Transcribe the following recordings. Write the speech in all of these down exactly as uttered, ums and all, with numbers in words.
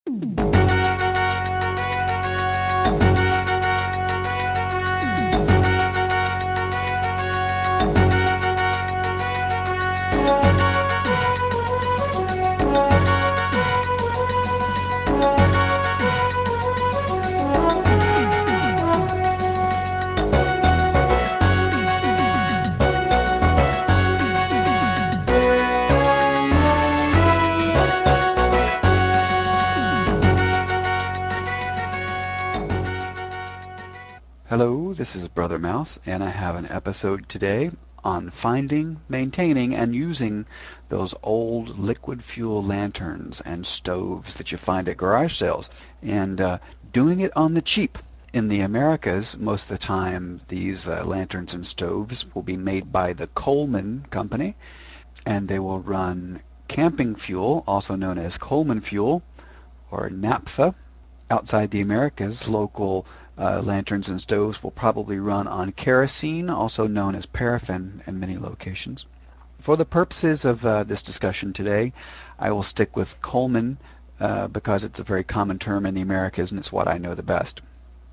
Hello, this is Brother Mouse, and I have an episode today on finding, maintaining, and using those old liquid fuel lanterns and stoves that you find at garage sales, and uh, doing it on the cheap. In the Americas, most of the time, these uh, lanterns and stoves will be made by the Coleman Company, and they will run camping fuel, also known as Coleman fuel or naphtha. Outside the Americas, local uh, lanterns and stoves will probably run on kerosene, also known as paraffin in many locations. For the purposes of uh, this discussion today, I will stick with Coleman uh, because it's a very common term in the Americas and it's what I know the best.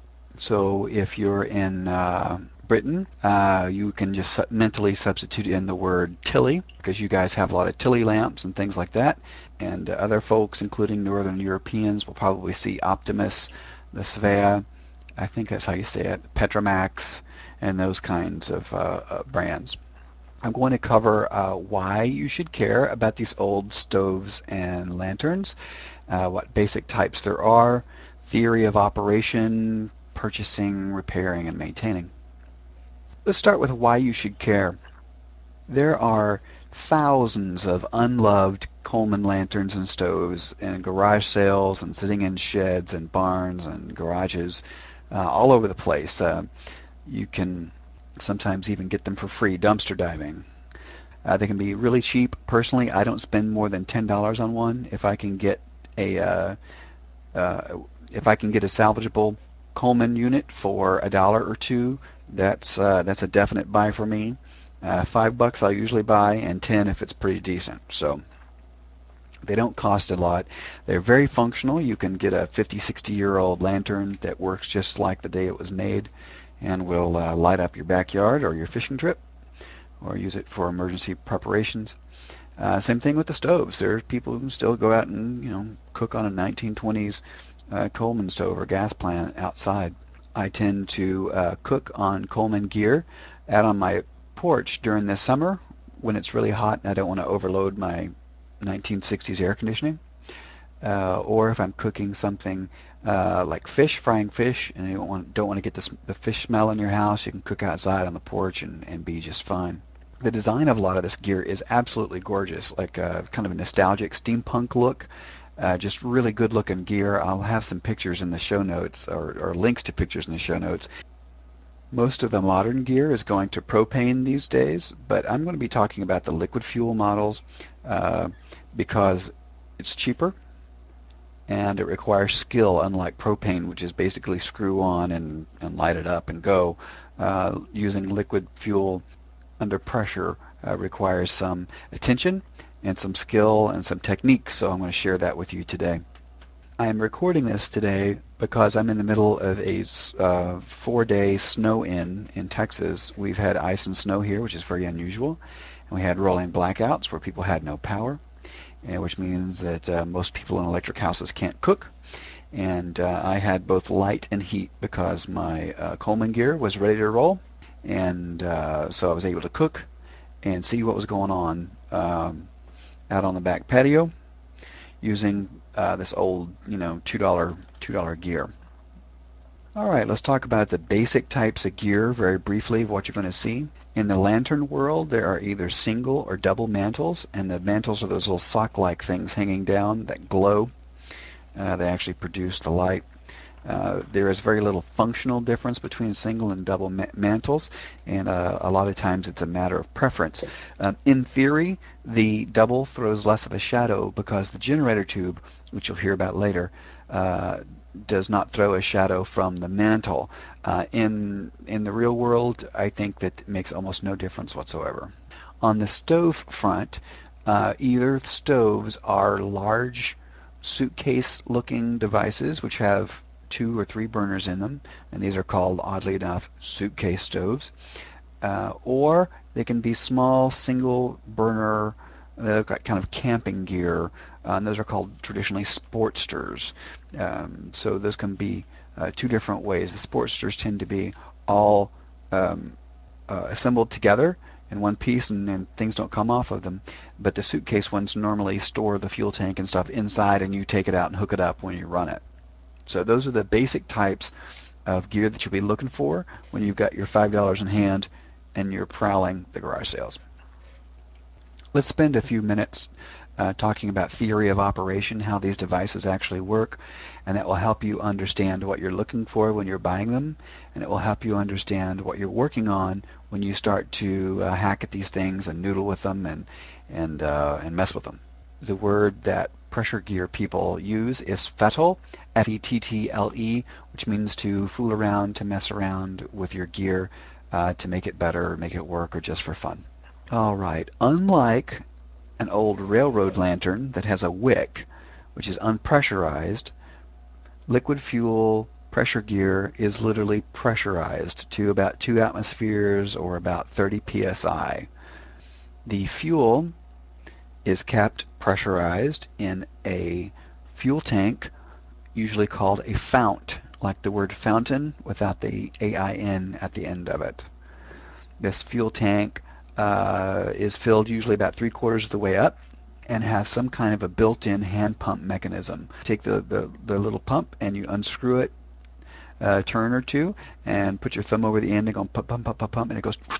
So if you're in uh, Britain, uh, you can just su- mentally substitute in the word Tilly because you guys have a lot of Tilly lamps and things like that. And uh, other folks, including Northern Europeans, will probably see Optimus, the Svea, I think that's how you say it, Petromax, and those kinds of uh, uh, brands. I'm going to cover uh, why you should care about these old stoves and lanterns, uh, what basic types there are, theory of operation, purchasing, repairing, and maintaining. Let's start with why you should care. There are thousands of unloved Coleman lanterns and stoves in garage sales and sitting in sheds and barns and garages uh, all over the place. Uh, you can sometimes even get them for free dumpster diving. Uh, they can be really cheap. Personally, I don't spend more than ten dollars on one. If I can get a uh, uh, if I can get a salvageable Coleman unit for a dollar or two, that's uh, that's a definite buy for me. Uh, five bucks I'll usually buy, and ten if it's pretty decent. So they don't cost a lot. They're very functional. You can get a fifty, sixty year old lantern that works just like the day it was made and will uh, light up your backyard or your fishing trip or use it for emergency preparations. Uh, same thing with the stoves. There are people who still go out and you know cook on a nineteen twenties uh, Coleman stove or gas plant outside. I tend to uh, cook on Coleman gear out on my porch during the summer when it's really hot and I don't want to overload my nineteen sixties air conditioning. Uh, or if I'm cooking something uh, like fish, frying fish, and you don't want, don't want to get the, the fish smell in your house, you can cook outside on the porch and, and be just fine. The design of a lot of this gear is absolutely gorgeous, like a, kind of a nostalgic steampunk look. Uh, just really good looking gear. I'll have some pictures in the show notes or, or links to pictures in the show notes. Most of the modern gear is going to propane these days, but I'm going to be talking about the liquid fuel models uh, because it's cheaper and it requires skill, unlike propane, which is basically screw on and, and light it up and go. Uh, using liquid fuel under pressure uh, requires some attention and some skill and some technique, so I'm going to share that with you today. I am recording this today because I'm in the middle of a uh, four-day snow-in in Texas. We've had ice and snow here, which is very unusual, and we had rolling blackouts where people had no power, and which means that uh, most people in electric houses can't cook. And uh, I had both light and heat because my uh, Coleman gear was ready to roll, and uh, so I was able to cook and see what was going on um, out on the back patio using uh, this old, you know, two dollar two dollar gear. All right, let's talk about the basic types of gear very briefly of what you're going to see. In the lantern world, there are either single or double mantles, and the mantles are those little sock-like things hanging down that glow. Uh, they actually produce the light. Uh, there is very little functional difference between single and double ma- mantles, and uh, a lot of times it's a matter of preference. Um, in theory, the double throws less of a shadow because the generator tube, which you'll hear about later, uh, does not throw a shadow from the mantle. Uh, in in the real world, I think that makes almost no difference whatsoever. On the stove front, uh, either stoves are large suitcase-looking devices which have two or three burners in them, and these are called, oddly enough, suitcase stoves. Uh, or they can be small single burner, uh, kind of camping gear, uh, and those are called traditionally Sportsters. Um, so those can be uh, two different ways. The Sportsters tend to be all um, uh, assembled together in one piece, and, and things don't come off of them. But the suitcase ones normally store the fuel tank and stuff inside, and you take it out and hook it up when you run it. So those are the basic types of gear that you'll be looking for when you've got your five dollars in hand and you're prowling the garage sales. Let's spend a few minutes uh, talking about theory of operation, how these devices actually work, and that will help you understand what you're looking for when you're buying them, and it will help you understand what you're working on when you start to uh, hack at these things and noodle with them and and uh, and mess with them. The word that pressure gear people use is fettle, F E T T L E, which means to fool around, to mess around with your gear, uh, to make it better, make it work, or just for fun. All right, unlike an old railroad lantern that has a wick, which is unpressurized, liquid fuel pressure gear is literally pressurized to about two atmospheres or about thirty P S I. The fuel is kept pressurized in a fuel tank, usually called a fount, like the word fountain without the A I N at the end of it. This fuel tank uh, is filled usually about three quarters of the way up and has some kind of a built-in hand pump mechanism. Take the, the, the little pump and you unscrew it a turn or two and put your thumb over the end and go pump, pump, pump, pump, pump, and it goes.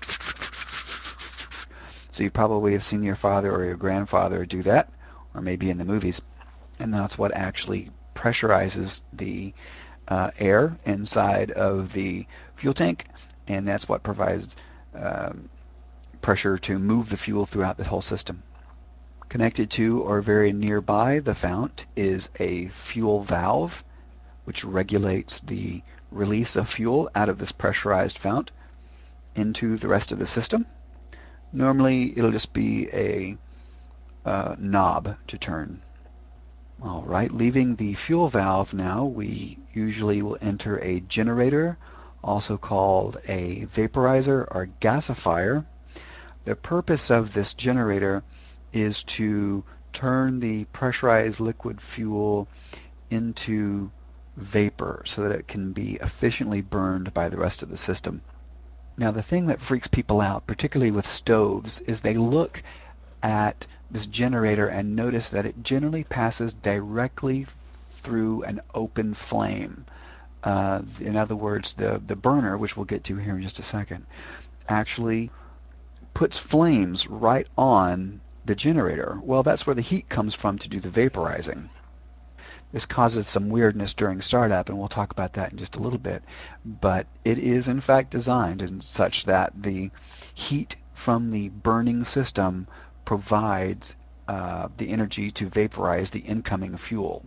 So you probably have seen your father or your grandfather do that, or maybe in the movies. And that's what actually pressurizes the uh, air inside of the fuel tank, and that's what provides um, pressure to move the fuel throughout the whole system. Connected to or very nearby the fount is a fuel valve, which regulates the release of fuel out of this pressurized fount into the rest of the system. Normally, it'll just be a uh, knob to turn. All right, leaving the fuel valve now, we usually will enter a generator, also called a vaporizer or gasifier. The purpose of this generator is to turn the pressurized liquid fuel into vapor so that it can be efficiently burned by the rest of the system. Now, the thing that freaks people out, particularly with stoves, is they look at this generator and notice that it generally passes directly through an open flame. Uh, in other words, the, the burner, which we'll get to here in just a second, actually puts flames right on the generator. Well, that's where the heat comes from to do the vaporizing. This causes some weirdness during startup, and we'll talk about that in just a little bit. But it is in fact designed in such that the heat from the burning system provides uh, the energy to vaporize the incoming fuel.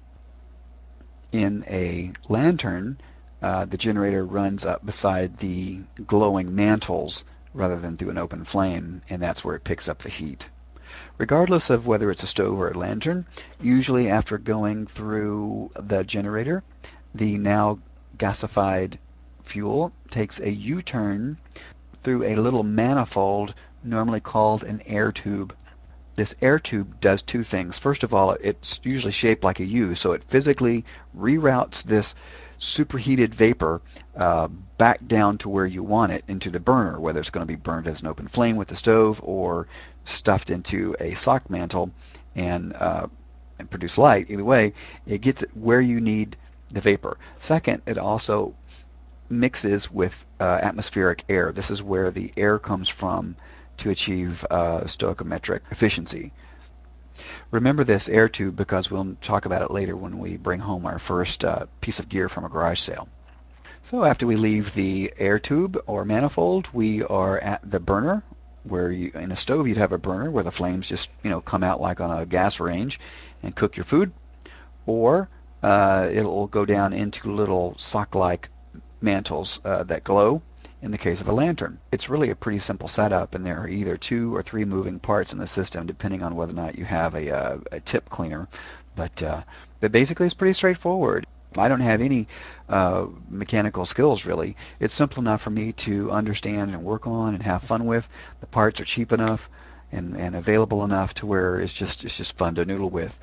In a lantern, uh, the generator runs up beside the glowing mantles rather than through an open flame, and that's where it picks up the heat. Regardless of whether it's a stove or a lantern, usually after going through the generator, the now gasified fuel takes a U-turn through a little manifold normally called an air tube. This air tube does two things. First of all, it's usually shaped like a U, so it physically reroutes this superheated vapor uh, back down to where you want it into the burner, whether it's going to be burned as an open flame with the stove or stuffed into a sock mantle and, uh, and produce light. Either way, it gets it where you need the vapor. Second, it also mixes with uh, atmospheric air. This is where the air comes from to achieve uh, stoichiometric efficiency. Remember this air tube because we'll talk about it later when we bring home our first uh, piece of gear from a garage sale. So after we leave the air tube or manifold, we are at the burner, where you, in a stove you'd have a burner where the flames just you know come out like on a gas range and cook your food, or uh, it'll go down into little sock-like mantles uh, that glow in the case of a lantern. It's really a pretty simple setup, and there are either two or three moving parts in the system depending on whether or not you have a, uh, a tip cleaner. But uh, but basically, it's pretty straightforward. I don't have any uh, mechanical skills really. It's simple enough for me to understand and work on and have fun with. The parts are cheap enough and, and available enough to where it's just it's just fun to noodle with.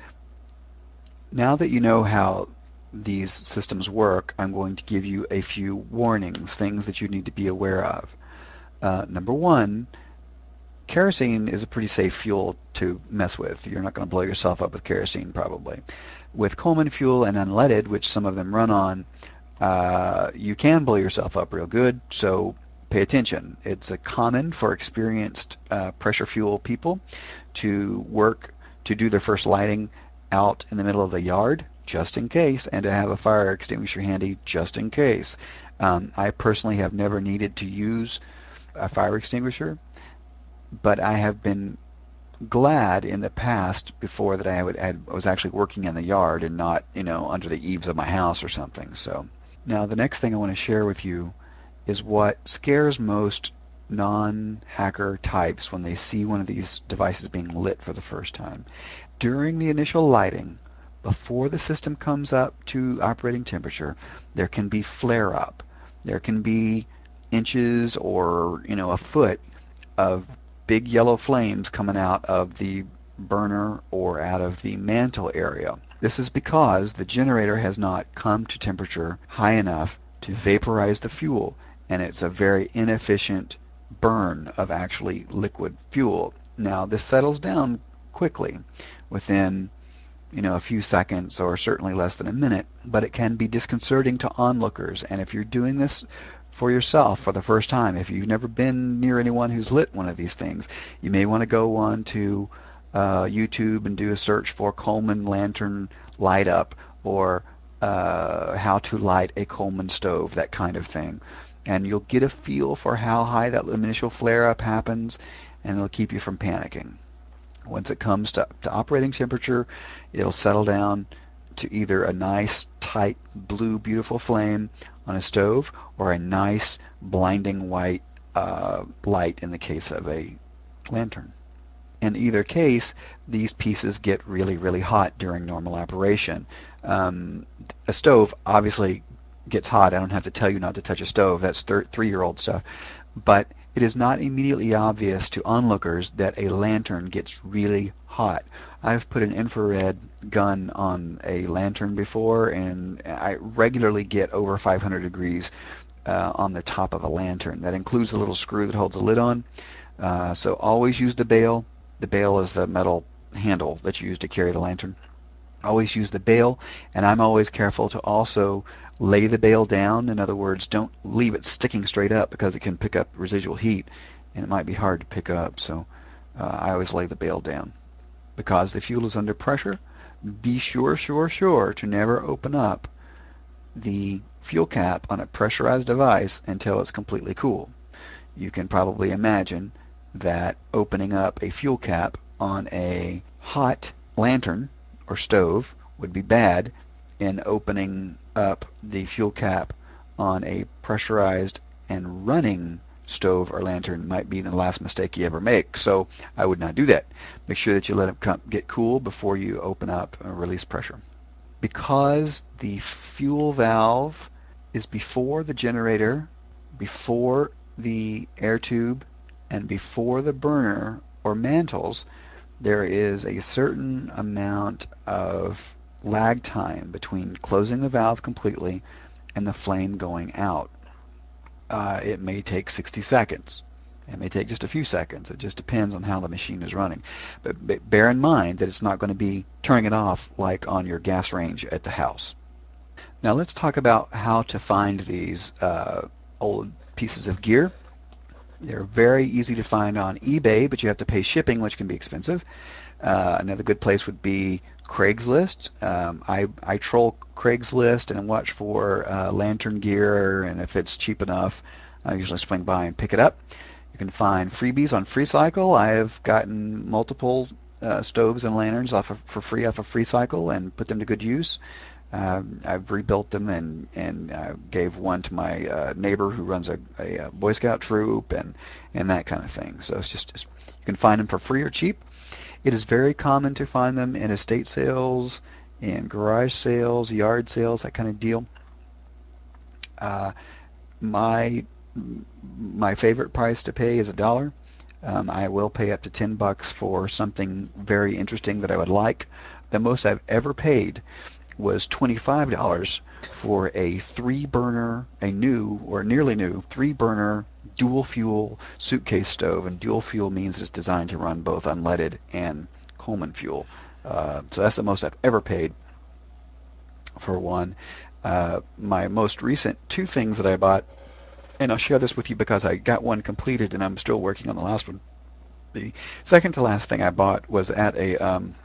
Now that you know how these systems work, I'm going to give you a few warnings, things that you need to be aware of. Uh, number one, kerosene is a pretty safe fuel to mess with. You're not going to blow yourself up with kerosene probably. With Coleman fuel and unleaded, which some of them run on, uh, you can blow yourself up real good, so pay attention. It's a common for experienced uh, pressure fuel people to work to do their first lighting out in the middle of the yard just in case, and to have a fire extinguisher handy just in case. Um, I personally have never needed to use a fire extinguisher, but I have been glad in the past before that I would I was actually working in the yard and not, you know, under the eaves of my house or something. So now the next thing I want to share with you is what scares most non-hacker types when they see one of these devices being lit for the first time. During the initial lighting, before the system comes up to operating temperature, there can be flare up. There can be inches or, you know, a foot of big yellow flames coming out of the burner or out of the mantle area. This is because the generator has not come to temperature high enough to vaporize the fuel, and it's a very inefficient burn of actually liquid fuel. Now, this settles down quickly within, you know, a few seconds or certainly less than a minute, but it can be disconcerting to onlookers. And if you're doing this for yourself for the first time, if you've never been near anyone who's lit one of these things, you may want to go on to uh, YouTube and do a search for Coleman lantern light up, or uh, how to light a Coleman stove, that kind of thing. And you'll get a feel for how high that initial flare up happens, and it'll keep you from panicking. Once it comes to, to operating temperature, it'll settle down to either a nice, tight, blue, beautiful flame on a stove, or a nice, blinding white uh, light in the case of a lantern. In either case, these pieces get really, really hot during normal operation. Um, a stove obviously gets hot. I don't have to tell you not to touch a stove. That's thir- three-year-old stuff. But it is not immediately obvious to onlookers that a lantern gets really hot. I've put an infrared gun on a lantern before, and I regularly get over five hundred degrees uh, on the top of a lantern. That includes the little screw that holds the lid on. Uh, so always use the bail. The bail is the metal handle that's used to carry the lantern. Always use the bail, and I'm always careful to also lay the bail down. In other words, don't leave it sticking straight up because it can pick up residual heat and it might be hard to pick up. So uh, I always lay the bail down. Because the fuel is under pressure, be sure, sure, sure to never open up the fuel cap on a pressurized device until it's completely cool. You can probably imagine that opening up a fuel cap on a hot lantern or stove would be bad, and opening up the fuel cap on a pressurized and running stove or lantern might be the last mistake you ever make. So I would not do that. Make sure that you let it get cool before you open up or release pressure. Because the fuel valve is before the generator, before the air tube, and before the burner or mantles, there is a certain amount of lag time between closing the valve completely and the flame going out. Uh, it may take sixty seconds. It may take just a few seconds. It just depends on how the machine is running. But, but bear in mind that it's not going to be turning it off like on your gas range at the house. Now let's talk about how to find these uh, old pieces of gear. They're very easy to find on eBay, but you have to pay shipping, which can be expensive. Uh, another good place would be Craigslist. Um, I, I troll Craigslist and watch for uh, lantern gear, and if it's cheap enough, I usually swing by and pick it up. You can find freebies on FreeCycle. I have gotten multiple uh, stoves and lanterns off of, for free off of FreeCycle and put them to good use. Um, I've rebuilt them and and uh, gave one to my uh, neighbor who runs a, a, a Boy Scout troop and and that kind of thing. So it's just you can find them for free or cheap. It is very common to find them in estate sales in garage sales, yard sales, that kind of deal. Uh, my my favorite price to pay is a dollar. Um, I will pay up to ten bucks for something very interesting that I would like. The most I've ever paid was twenty-five dollars for a three burner, a new or nearly new three burner dual fuel suitcase stove. And dual fuel means it's designed to run both unleaded and Coleman fuel. Uh, so that's the most I've ever paid for one. Uh, my most recent two things that I bought, and I'll share this with you because I got one completed and I'm still working on the last one. The second to last thing I bought was at a um,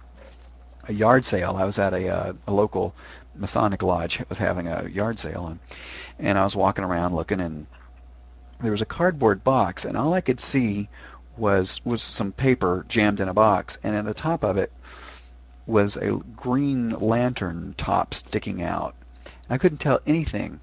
a yard sale. I was at a, uh, a local Masonic lodge. It was having a yard sale, and, and I was walking around looking, and there was a cardboard box, and all I could see was was some paper jammed in a box, and at the top of it was a green lantern top sticking out. I couldn't tell anything,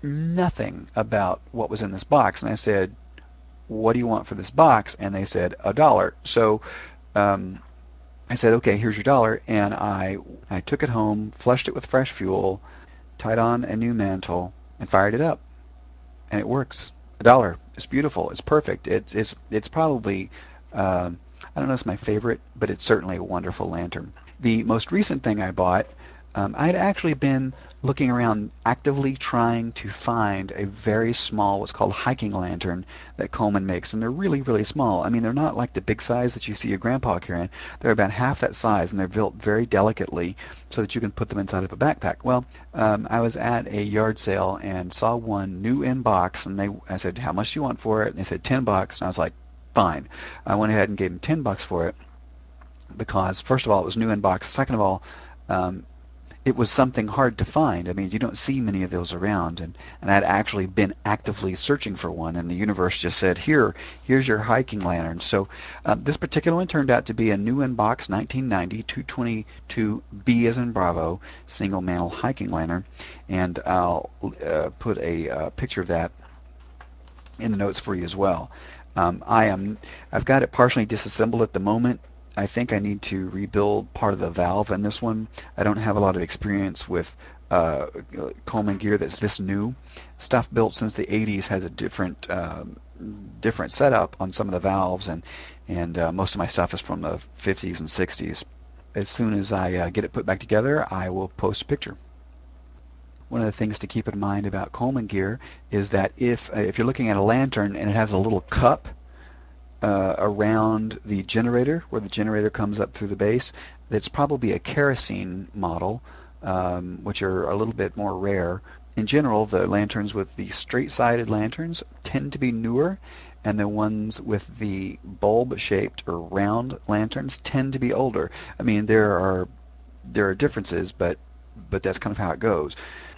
nothing about what was in this box, and I said, "What do you want for this box?" And they said a dollar. So um, I said, "Okay, here's your dollar," and I I took it home, flushed it with fresh fuel, tied on a new mantle, and fired it up, and it works. A dollar. It's beautiful. It's perfect. It's it's it's probably um, I don't know. It's my favorite, but it's certainly a wonderful lantern. The most recent thing I bought, um, I had actually been looking around actively trying to find a very small, what's called hiking lantern that Coleman makes. And they're really, really small. I mean, they're not like the big size that you see your grandpa carrying. They're about half that size, and they're built very delicately so that you can put them inside of a backpack. Well, um, I was at a yard sale and saw one new in box, and they, I said, "How much do you want for it?" And they said ten bucks, and I was like, "Fine." I went ahead and gave them ten bucks for it because first of all it was new in box. Second of all, um, it was something hard to find. I mean, you don't see many of those around, and and I'd actually been actively searching for one, and the universe just said, "Here, here's your hiking lantern." So um, this particular one turned out to be a new in box nineteen ninety two twenty-two B as in Bravo single mantle hiking lantern, and I'll uh, put a uh, picture of that in the notes for you as well. Um, I am I've got it partially disassembled at the moment. I think I need to rebuild part of the valve in this one. I don't have a lot of experience with uh, Coleman gear that's this new. Stuff built since the eighties has a different um, different setup on some of the valves, and and uh, most of my stuff is from the fifties and sixties. As soon as I uh, get it put back together, I will post a picture. One of the things to keep in mind about Coleman gear is that if uh, if you're looking at a lantern and it has a little cup uh, around the generator where the generator comes up through the base, that's probably a kerosene model, um, which are a little bit more rare. In general, the lanterns with the straight-sided lanterns tend to be newer, and the ones with the bulb-shaped or round lanterns tend to be older. I mean, there are there are differences, but but that's kind of how it goes.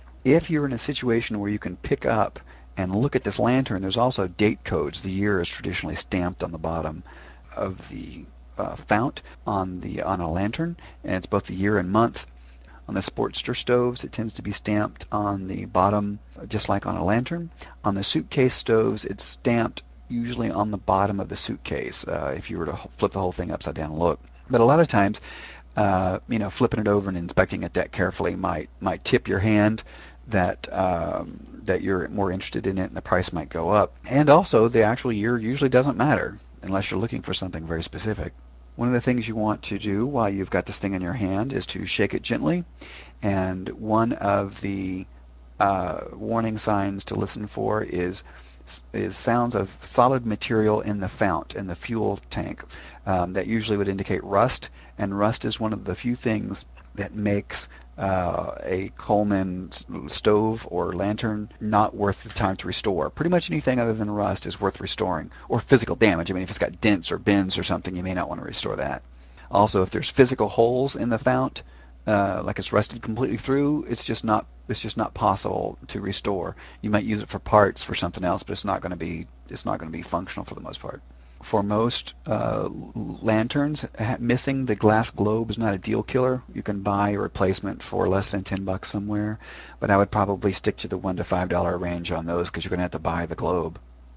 If you're in a situation where you can pick up and look at this lantern, there's also date codes. The year is traditionally stamped on the bottom of the uh, fount on the on a lantern, and it's both the year and month. On the Sportster stoves, it tends to be stamped on the bottom, just like on a lantern. On the suitcase stoves, it's stamped usually on the bottom of the suitcase. Uh, if you were to flip the whole thing upside down and look, but a lot of times uh, you know, flipping it over and inspecting it that carefully might might tip your hand that um, that you're more interested in it, and the price might go up. And also, the actual year usually doesn't matter unless you're looking for something very specific. One of the things you want to do while you've got this thing in your hand is to shake it gently, and one of the uh, warning signs to listen for is is sounds of solid material in the fount, in the fuel tank. Um, that usually would indicate rust, and rust is one of the few things that makes uh, a Coleman stove or lantern not worth the time to restore. Pretty much anything other than rust is worth restoring, or physical damage. I mean, if it's got dents or bends or something, you may not want to restore that. Also, if there's physical holes in the fount, uh, like it's rusted completely through, it's just not it's just not possible to restore. You might use it for parts for something else, but it's not going to be it's not going to be functional for the most part. For most uh, lanterns, missing the glass globe is not a deal killer. You can buy a replacement for less than ten bucks somewhere, but I would probably stick to the one to five dollar range on those because you're going to have to buy the globe.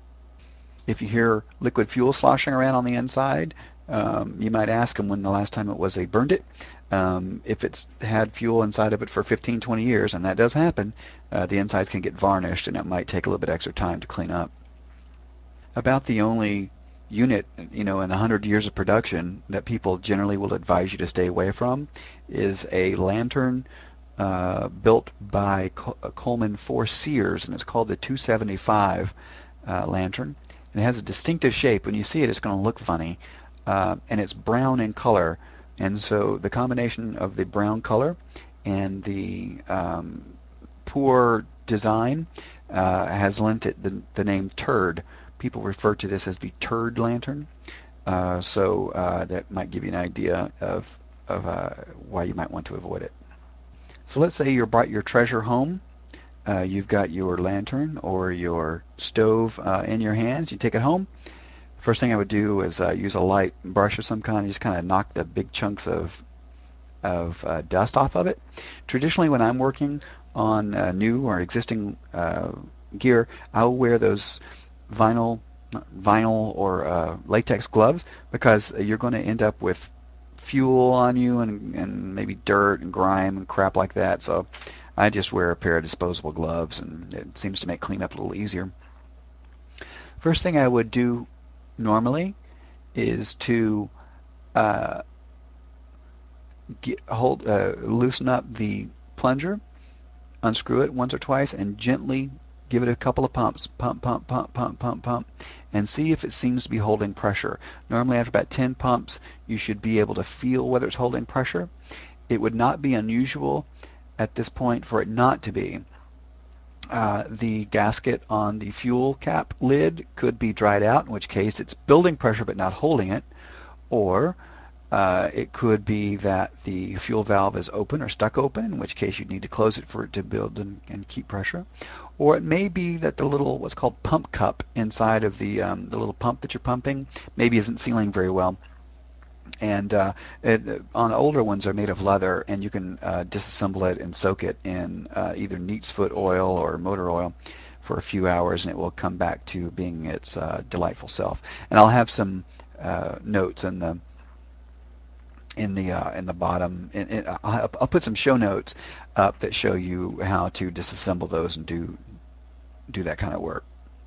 If you hear liquid fuel sloshing around on the inside, um, you might ask them when the last time it was they burned it. Um, if it's had fuel inside of it for fifteen, twenty years, and that does happen, uh, the insides can get varnished and it might take a little bit extra time to clean up. About the only unit, you know, in one hundred years of production that people generally will advise you to stay away from is a lantern uh, built by Coleman for Sears, and it's called the two seventy-five uh, lantern. And it has a distinctive shape. When you see it, it's going to look funny, uh, and it's brown in color. And so the combination of the brown color and the um, poor design uh, has lent it the, the name Turd. People refer to this as the Turd Lantern. Uh, so uh, that might give you an idea of, of uh, why you might want to avoid it. So let's say you brought your treasure home. Uh, you've got your lantern or your stove uh, in your hands. You take it home. First thing I would do is uh, use a light brush of some kind and just kind of knock the big chunks of of uh, dust off of it. Traditionally, when I'm working on uh, new or existing uh, gear, I'll wear those vinyl vinyl or uh, latex gloves because you're going to end up with fuel on you and, and maybe dirt and grime and crap like that. So I just wear a pair of disposable gloves, and it seems to make cleanup a little easier. First thing I would do normally is to uh, get, hold, uh, loosen up the plunger, unscrew it once or twice, and gently give it a couple of pumps. Pump, pump, pump, pump, pump, pump, and see if it seems to be holding pressure. Normally, after about ten pumps, you should be able to feel whether it's holding pressure. It would not be unusual at this point for it not to be. Uh, the gasket on the fuel cap lid could be dried out, in which case it's building pressure but not holding it. Or uh, it could be that the fuel valve is open or stuck open, in which case you'd need to close it for it to build and, and keep pressure. Or it may be that the little what's called pump cup inside of the um, the little pump that you're pumping maybe isn't sealing very well. And uh, it, on older ones are made of leather, and you can uh, disassemble it and soak it in uh, either neat's foot oil or motor oil for a few hours, and it will come back to being its uh, delightful self. And I'll have some uh, notes in the in the uh, in the bottom. In, in, I'll, I'll put some show notes up that show you how to disassemble those and do do that kind of work.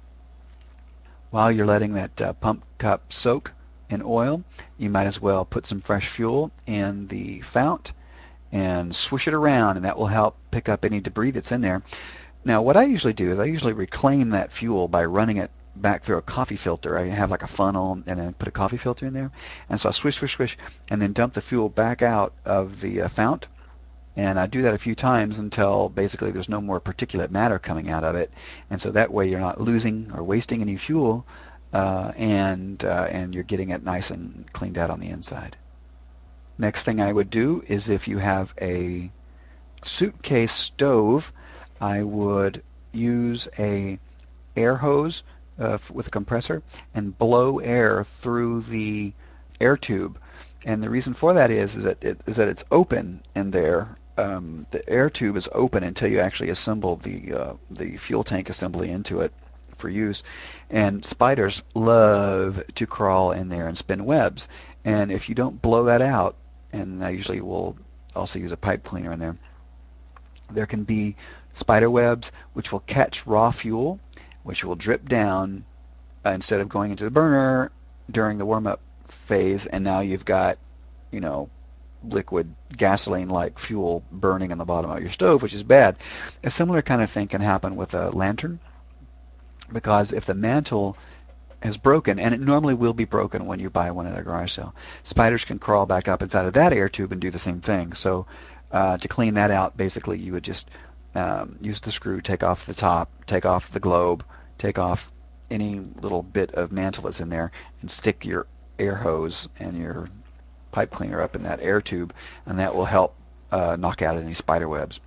While you're letting that uh, pump cup soak in oil, you might as well put some fresh fuel in the fount and swish it around, and that will help pick up any debris that's in there. Now, what I usually do is I usually reclaim that fuel by running it back through a coffee filter. I have like a funnel and then put a coffee filter in there. And so I swish, swish, swish, and then dump the fuel back out of the uh, fount. And I do that a few times until basically there's no more particulate matter coming out of it. And so that way you're not losing or wasting any fuel, uh, and uh, and you're getting it nice and cleaned out on the inside. Next thing I would do is if you have a suitcase stove, I would use a air hose uh, with a compressor and blow air through the air tube. And the reason for that is, is that it, is that it's open in there. Um, the air tube is open until you actually assemble the uh, the fuel tank assembly into it for use. And spiders love to crawl in there and spin webs. And if you don't blow that out, and I usually will also use a pipe cleaner in there, there can be spider webs which will catch raw fuel, which will drip down uh, instead of going into the burner during the warm up phase, and now you've got, you know, liquid gasoline like fuel burning in the bottom of your stove, which is bad. A similar kind of thing can happen with a lantern, because if the mantle has broken, and it normally will be broken when you buy one at a garage sale, spiders can crawl back up inside of that air tube and do the same thing. So uh, to clean that out, basically you would just um, use the screw, take off the top, take off the globe, take off any little bit of mantle that's in there, and stick your air hose and your pipe cleaner up in that air tube, and that will help uh, knock out any spider webs.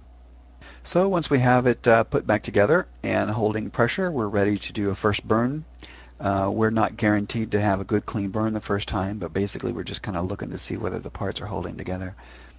So once we have it uh, put back together and holding pressure, we're ready to do a first burn. Uh, we're not guaranteed to have a good clean burn the first time, but basically we're just kind of looking to see whether the parts are holding together.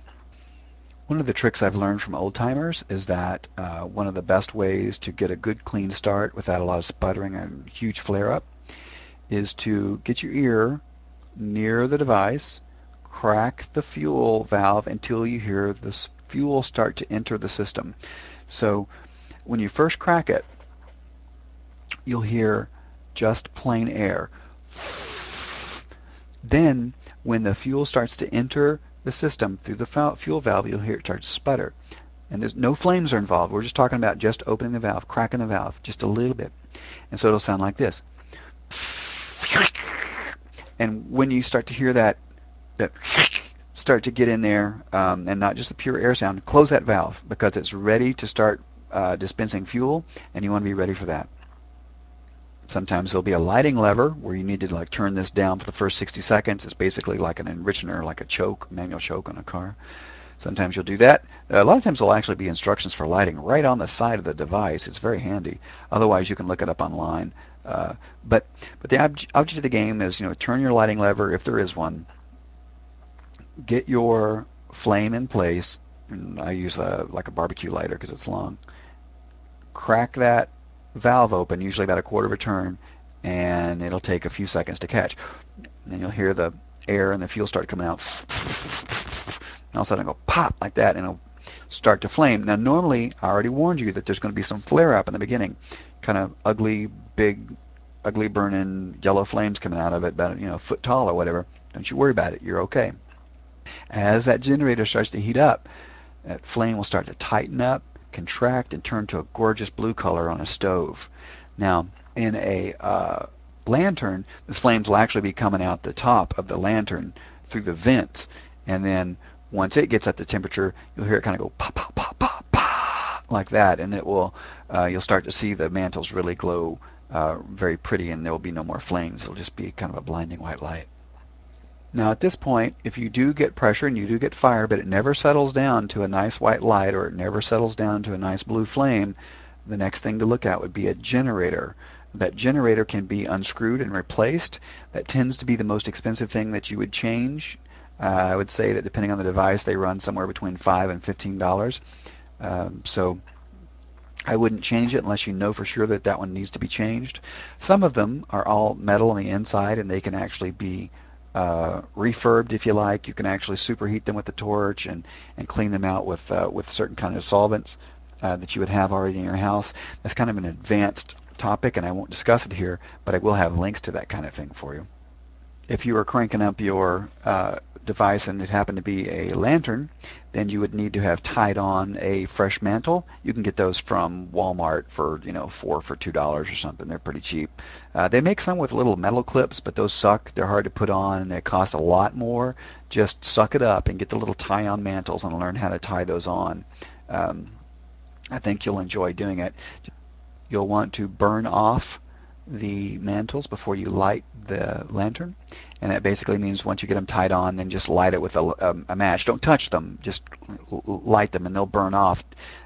One of the tricks I've learned from old timers is that uh, one of the best ways to get a good clean start without a lot of sputtering and huge flare up is to get your ear near the device, crack the fuel valve until you hear the fuel start to enter the system. So when you first crack it, you'll hear just plain air. Then, when the fuel starts to enter the system through the fuel valve, you'll hear it start to sputter. And there's no flames are involved. We're just talking about just opening the valve, cracking the valve just a little bit. And so it'll sound like this. And when you start to hear that, that start to get in there, um, and not just the pure air sound, close that valve because it's ready to start uh, dispensing fuel, and you want to be ready for that. Sometimes there'll be a lighting lever where you need to like turn this down for the first sixty seconds. It's basically like an enrichener, like a choke, manual choke on a car. Sometimes you'll do that. A lot of times there'll actually be instructions for lighting right on the side of the device. It's very handy. Otherwise, you can look it up online. Uh, but but the ob object of the game is, you know, turn your lighting lever if there is one. Get your flame in place. And I use a like a barbecue lighter because it's long. Crack that valve open, usually about a quarter of a turn, and it'll take a few seconds to catch. And then you'll hear the air and the fuel start coming out. And all of a sudden it'll go pop like that, and it'll start to flame. Now normally, I already warned you that there's going to be some flare up in the beginning, kind of ugly, big, ugly burning yellow flames coming out of it, about you know a foot tall or whatever. Don't you worry about it. You're okay. As that generator starts to heat up, that flame will start to tighten up, contract, and turn to a gorgeous blue color on a stove. Now, in a uh, lantern, this flames will actually be coming out the top of the lantern through the vents, and then once it gets up to temperature, you'll hear it kind of go pop, pop, pop, pop, pop, like that, and it will. Uh, you'll start to see the mantles really glow uh, very pretty, and there will be no more flames. It'll just be kind of a blinding white light. Now at this point, if you do get pressure and you do get fire, but it never settles down to a nice white light or it never settles down to a nice blue flame, the next thing to look at would be a generator. That generator can be unscrewed and replaced. That tends to be the most expensive thing that you would change. Uh, I would say that depending on the device, they run somewhere between five and fifteen dollars. Um, so I wouldn't change it unless you know for sure that that one needs to be changed. Some of them are all metal on the inside, and they can actually be uh, refurbed if you like. You can actually superheat them with the torch and, and clean them out with uh, with certain kind of solvents uh, that you would have already in your house. That's kind of an advanced topic, and I won't discuss it here, but I will have links to that kind of thing for you. If you were cranking up your uh, device and it happened to be a lantern, then you would need to have tied on a fresh mantle. You can get those from Walmart for you know four for two dollars or something. They're pretty cheap. Uh, they make some with little metal clips, but those suck. They're hard to put on and they cost a lot more. Just suck it up and get the little tie-on mantles and learn how to tie those on. Um, I think you'll enjoy doing it. You'll want to burn off the mantles before you light the lantern, and that basically means once you get them tied on, then just light it with a, um, a match. Don't touch them, just light them and they'll burn off.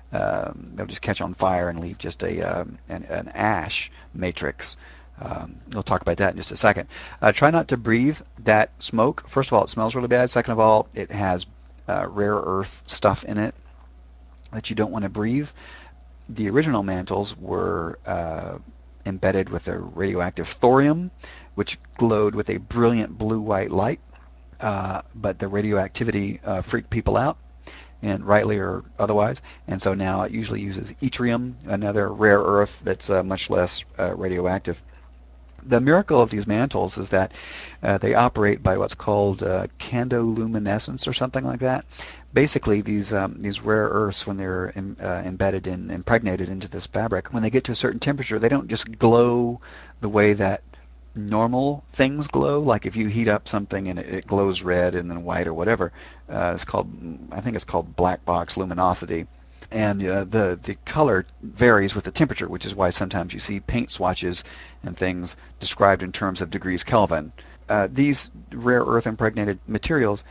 Um, they'll just catch on fire and leave just a um, an, an ash matrix. Um, we'll talk about that in just a second. Uh, try not to breathe that smoke. First of all, it smells really bad. Second of all, it has uh, rare earth stuff in it that you don't want to breathe. The original mantles were uh, embedded with a radioactive thorium, which glowed with a brilliant blue-white light. Uh, but the radioactivity uh, freaked people out, and rightly or otherwise. And so now it usually uses yttrium, another rare earth that's uh, much less uh, radioactive. The miracle of these mantles is that uh, they operate by what's called uh, candoluminescence or something like that. Basically, these um, these rare earths, when they're in, uh, embedded and impregnated into this fabric, when they get to a certain temperature, they don't just glow the way that normal things glow. Like if you heat up something and it, it glows red and then white or whatever, uh, it's called, I think it's called black box luminosity. And uh, the the color varies with the temperature, which is why sometimes you see paint swatches and things described in terms of degrees Kelvin. Uh, these rare earth impregnated materials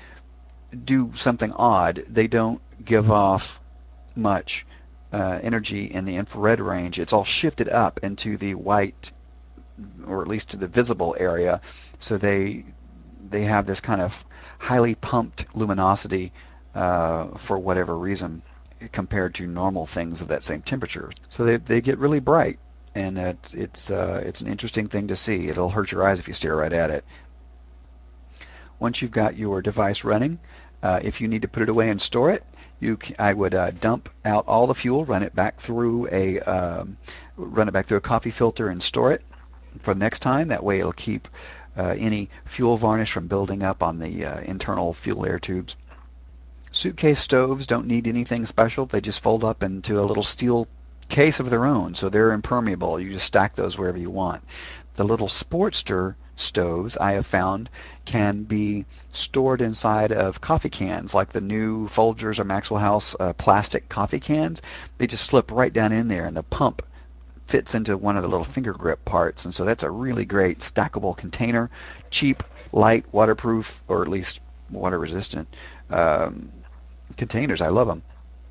do something odd. They don't give off much uh, energy in the infrared range. It's all shifted up into the white, or at least to the visible area. So they they have this kind of highly pumped luminosity uh, for whatever reason compared to normal things of that same temperature. So they they get really bright, and it's it's uh, it's an interesting thing to see. It'll hurt your eyes if you stare right at it. Once you've got your device running, uh, if you need to put it away and store it, you c- I would uh, dump out all the fuel, run it back through a um, run it back through a coffee filter, and store it for the next time. That way, it'll keep uh, any fuel varnish from building up on the uh, internal fuel air tubes. Suitcase stoves don't need anything special. They just fold up into a little steel case of their own, so they're impermeable. You just stack those wherever you want. The little Sportster stoves I have found can be stored inside of coffee cans, like the new Folgers or Maxwell House uh, plastic coffee cans. They just slip right down in there, and the pump fits into one of the little finger grip parts. And so that's a really great stackable container, cheap, light, waterproof, or at least water resistant um, containers. I love them.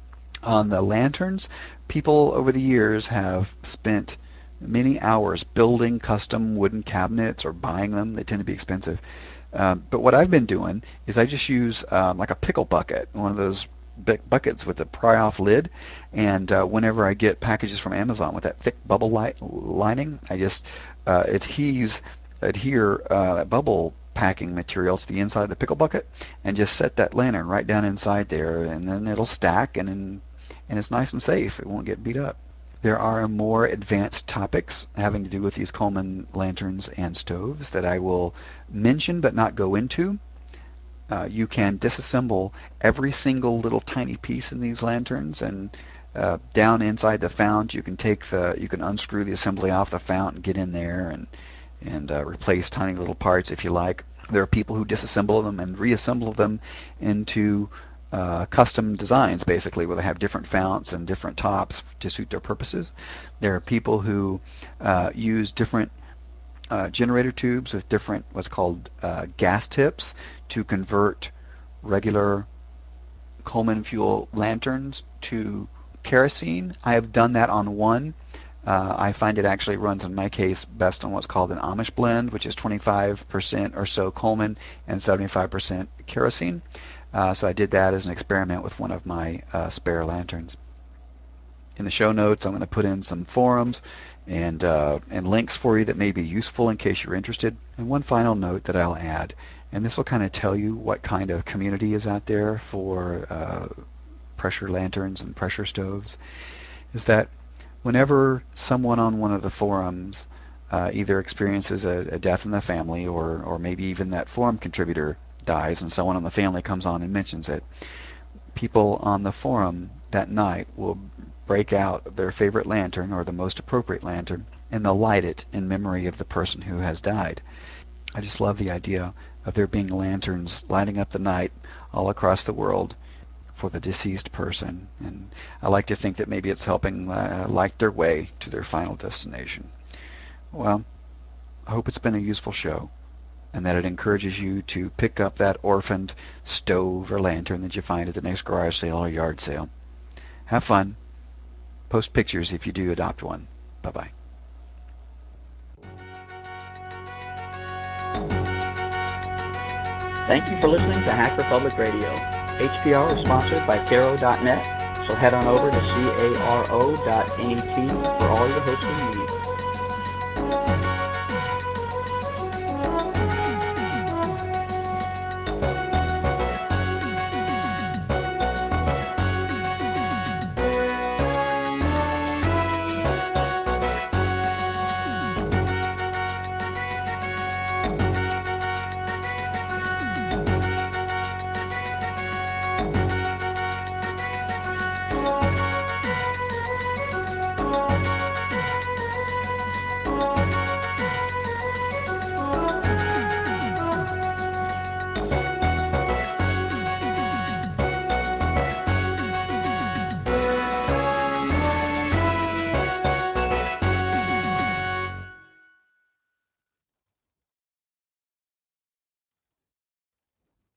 On the lanterns, people over the years have spent many hours building custom wooden cabinets or buying them. They tend to be expensive. Um, but what I've been doing is I just use um, like a pickle bucket, one of those big buckets with a pry-off lid, and uh, whenever I get packages from Amazon with that thick bubble light lining, I just uh, adhese adhere uh, that bubble packing material to the inside of the pickle bucket and just set that lantern right down inside there, and then it'll stack, and and it's nice and safe. It won't get beat up. There are more advanced topics having to do with these Coleman lanterns and stoves that I will mention but not go into. Uh, you can disassemble every single little tiny piece in these lanterns, and uh, down inside the fount you can take the you can unscrew the assembly off the fount and get in there and and uh, replace tiny little parts if you like. There are people who disassemble them and reassemble them into uh, custom designs, basically, where they have different founts and different tops to suit their purposes. There are people who uh, use different uh, generator tubes with different what's called uh, gas tips to convert regular Coleman fuel lanterns to kerosene. I have done that on one. Uh, I find it actually runs, in my case, best on what's called an Amish blend, which is twenty-five percent or so Coleman and seventy-five percent kerosene. Uh, so I did that as an experiment with one of my uh, spare lanterns. In the show notes, I'm going to put in some forums and uh, and links for you that may be useful in case you're interested. And one final note that I'll add, and this will kind of tell you what kind of community is out there for uh, pressure lanterns and pressure stoves, is that whenever someone on one of the forums uh, either experiences a, a death in the family, or, or maybe even that forum contributor dies and someone on the family comes on and mentions it, people on the forum that night will break out their favorite lantern or the most appropriate lantern, and they'll light it in memory of the person who has died. I just love the idea of there being lanterns lighting up the night all across the world for the deceased person, and I like to think that maybe it's helping uh, light their way to their final destination. Well, I hope it's been a useful show, and that it encourages you to pick up that orphaned stove or lantern that you find at the next garage sale or yard sale. Have fun. Post pictures if you do adopt one. Bye bye. Thank you for listening to Hacker Public Radio. H P R is sponsored by Caro dot net, so head on over to caro dot net for all your hosting needs.